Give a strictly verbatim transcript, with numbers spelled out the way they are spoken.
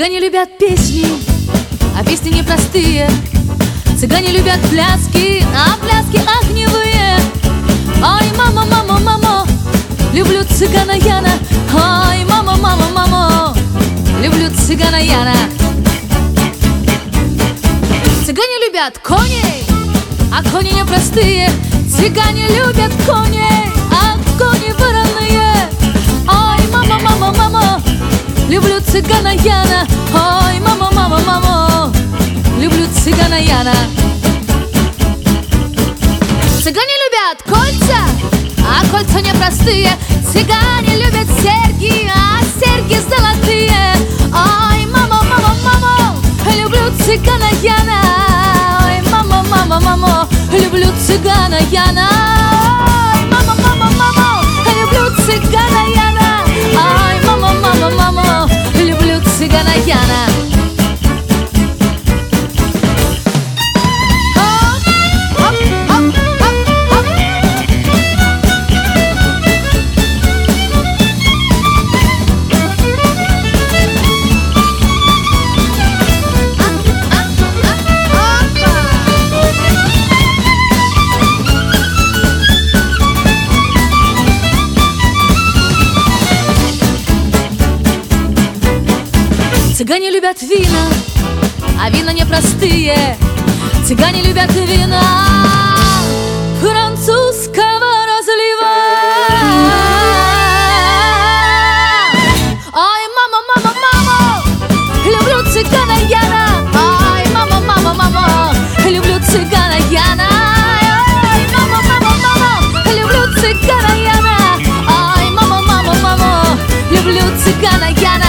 Цыгане любят песни, а песни непростые. Цыгане любят пляски, а пляски огневые. Ай, мама, мама, мама, люблю цыгана Яна. Ай, мама, мама, мама, люблю цыгана Яна. Цыгане любят коней, а кони непростые. Цыгане любят коней, а кони вороные. Ай, мама, мама, мама, люблю цыгана Яна. Ой, мама, мама, мама, люблю цыгана Яна. Цыгане любят кольца, а кольца непростые. Цыгане любят серьги, а серьги золотые. Ой, мама, мама, мама, люблю цыгана Яна. Ой, мама, мама, мама, люблю цыгана Яна. Ой, мама, мама, мама, люблю цыгана Яна. Ой, мама, мама, мама, люблю цыгана Яна. Цыгане любят вина, а вина непростые. Цыгане любят вина французского разлива. Ай, мама, мама, мама, люблю цыгана Яна. Ай, мама, мама, мама, люблю цыгана Яна. Ай, мама, мама, мама, люблю цыгана Яна. Ай, мама, мама, мама, люблю цыгана Яна.